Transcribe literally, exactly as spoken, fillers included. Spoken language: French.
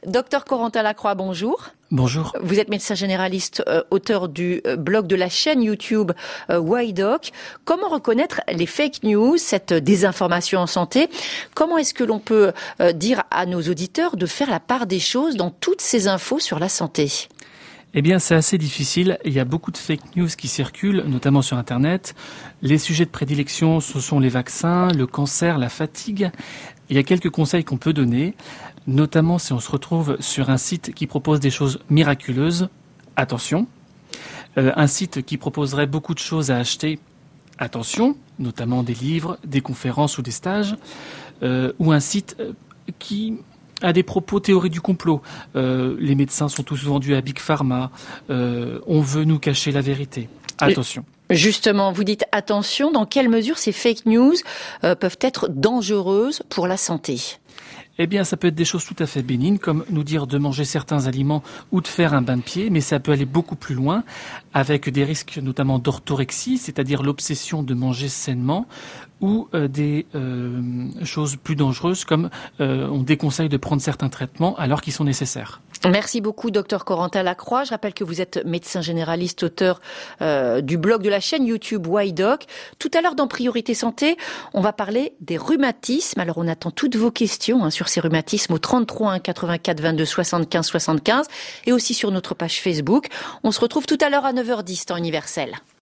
Docteur Corentin Lacroix, bonjour. Bonjour. Vous êtes médecin généraliste, euh, auteur du euh, blog de la chaîne YouTube euh, WhyDoc. Comment reconnaître les fake news, cette désinformation en santé? Comment est-ce que l'on peut euh, dire à nos auditeurs de faire la part des choses dans toutes ces infos sur la santé? Eh bien, c'est assez difficile. Il y a beaucoup de fake news qui circulent, notamment sur Internet. Les sujets de prédilection, ce sont les vaccins, le cancer, la fatigue. Il y a quelques conseils qu'on peut donner, notamment si on se retrouve sur un site qui propose des choses miraculeuses. Attention. Euh, un site qui proposerait beaucoup de choses à acheter. Attention, notamment des livres, des conférences ou des stages. Euh, ou un site qui a des propos théorie du complot. Euh, les médecins sont tous vendus à Big Pharma. Euh, on veut nous cacher la vérité. Attention. Justement, vous dites attention, dans quelle mesure ces fake news euh, peuvent être dangereuses pour la santé? Eh bien, ça peut être des choses tout à fait bénignes, comme nous dire de manger certains aliments ou de faire un bain de pied, mais ça peut aller beaucoup plus loin, avec des risques notamment d'orthorexie, c'est-à-dire l'obsession de manger sainement, ou euh, des euh, choses plus dangereuses, comme euh, on déconseille de prendre certains traitements alors qu'ils sont nécessaires. Merci beaucoup, docteur Corentin Lacroix. Je rappelle que vous êtes médecin généraliste, auteur euh, du blog de la chaîne YouTube WhyDoc. Tout à l'heure, dans Priorité Santé, on va parler des rhumatismes. Alors, on attend toutes vos questions hein, sur ces rhumatismes au trente-trois un quatre-vingt-quatre vingt-deux soixante-quinze soixante-quinze et aussi sur notre page Facebook. On se retrouve tout à l'heure à neuf heures dix, temps universel.